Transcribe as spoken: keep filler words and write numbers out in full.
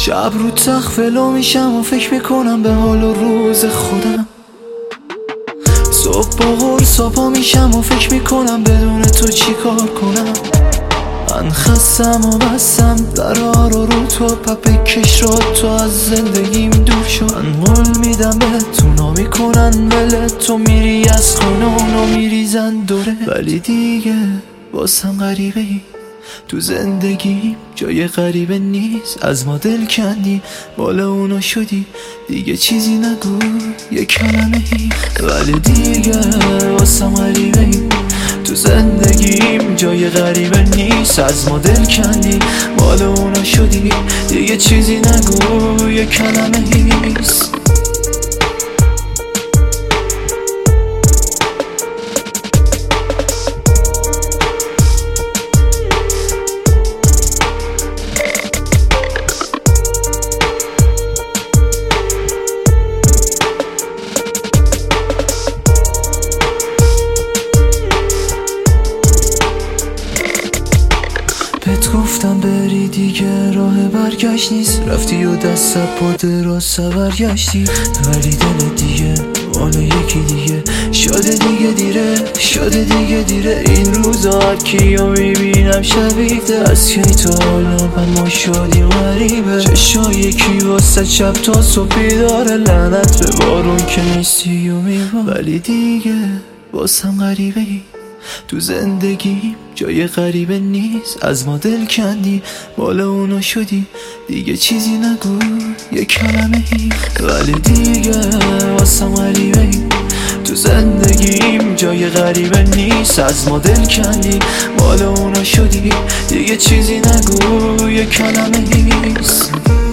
شب رو تخت فلو میشم و فکر میکنم به حال و روز خودم. صبح با قرص پا میشم و فکر میکنم بدون تو چی کار کنم. من خستم و بستم درها رو رو تو پپه کش رو تو از زندگیم دور شد. من قول میدم به تو نمیکنن ولی تو میری از خونه اونو میریزن دوره. ولی دیگه واسم غریبه ای تو زندگی جای غریبه نیست. از ما دل کندی مال اونا شدی دیگه چیزی نگو یه کلمه ای. ولی دیگه واسم غریبه ای تو زندگیم جای غریبه نیست. از ما دل کندی مال اونا شدی دیگه چیزی نگو یه کلمه ایست. بهت گفتم بری دیگه راه برگشت نیست. رفتی و دست پا دراز برگشتی. ولی دل دیگه مال یکی دیگه شده دیگه دیره شده دیگه دیره. این روزا کیو میبینم شبیه از کی تا حالا من ما شدیم غریبه. چشای یکی واسه شب تا صبح بیداره. لعنت به بارون که نیستی و میبا. ولی دیگه واسم غریبه ای تو زندگی جای غریبه نیست. از ما دل کندی مال اونا شدی دیگه چیزی نگو یه کلمه ای. ولی دیگه واسم غریبه ای تو زندگیم جای غریبه نیست. از ما دل کندی مال اونا شدی دیگه چیزی نگو یه کلمه ایست.